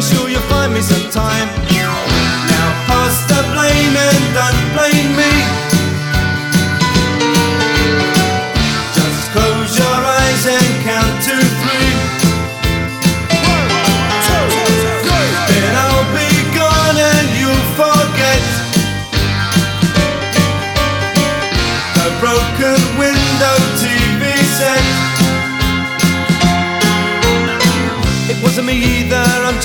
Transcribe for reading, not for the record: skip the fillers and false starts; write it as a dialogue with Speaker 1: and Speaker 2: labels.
Speaker 1: sure you'll find me sometime. Now pass the blame and don't blame me. Just close your eyes and count to 3. 1, 2, 3. Then I'll be gone and you'll forget the broken window